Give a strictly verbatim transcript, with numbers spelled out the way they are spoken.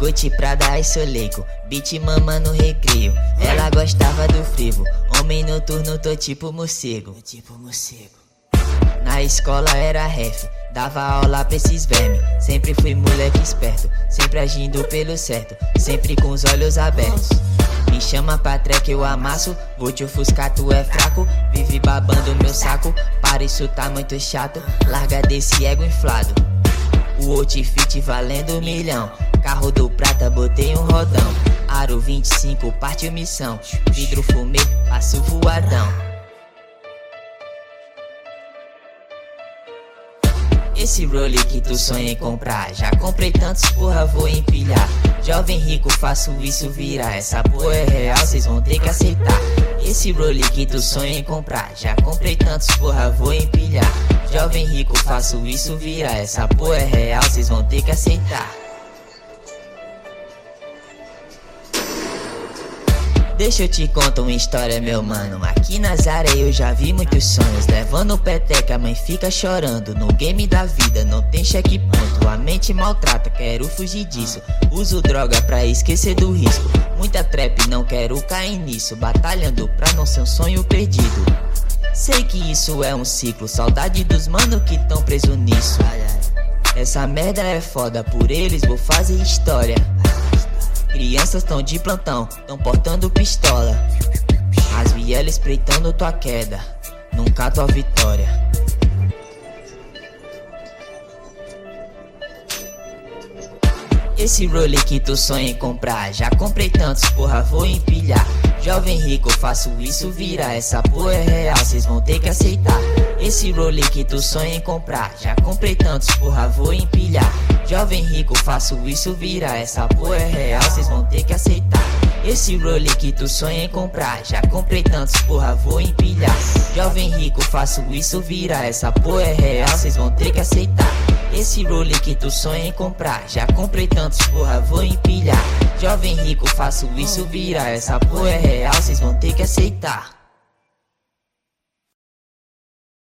Gucci, Prada e Soleico, beat mama no recreio. Ela gostava do frevo, homem noturno, tô tipo morcego. Tipo morcego. Na escola era ref, dava aula pra esses vermes. Sempre fui moleque esperto, sempre agindo pelo certo, sempre com os olhos abertos. Me chama pra track, eu amasso, vou te ofuscar, tu é fraco. Vive babando meu saco, para isso tá muito chato. Larga desse ego inflado, o outfit valendo um milhão. Carro do prata, botei um rodão. Aro vinte e cinco, parte missão. Vidro fumê, passo voadão. Esse role que tu sonha em comprar, já comprei tantos, porra, vou empilhar. Jovem rico, faço isso virar. Essa porra é real, cês vão ter que aceitar. Esse role que tu sonha em comprar, já comprei tantos, porra, vou empilhar. Jovem rico, faço isso virar. Essa porra é real, cês vão ter que aceitar. Deixa eu te contar uma história, meu mano. Aqui nas áreas eu já vi muitos sonhos. Levando peteca, a mãe fica chorando. No game da vida não tem checkpoint. A mente maltrata, quero fugir disso. Uso droga pra esquecer do risco. Muita trap, não quero cair nisso. Batalhando pra não ser um sonho perdido. Sei que isso é um ciclo. Saudade dos mano que tão preso nisso. Essa merda é foda, por eles vou fazer história. Crianças tão de plantão, tão portando pistola. As vielas espreitando tua queda, nunca tua vitória. Esse role que tu sonha em comprar, já comprei tantos, porra, vou empilhar. Jovem rico, faço isso virar. Essa porra é real, cês vão ter que aceitar. Esse role que tu sonha em comprar, já comprei tantos, porra, vou empilhar. Jovem rico, faço isso virar. Essa porra é real, cês vão ter que aceitar. Esse role que tu sonha em comprar, já comprei tantos, porra, vou empilhar. Jovem rico, faço isso virar. Essa porra é real, cês vão ter que aceitar. Esse role que tu sonha em comprar, já comprei tantos, porra, vou empilhar. Jovem rico, faço isso virar. Essa porra é real, cês vão ter que aceitar.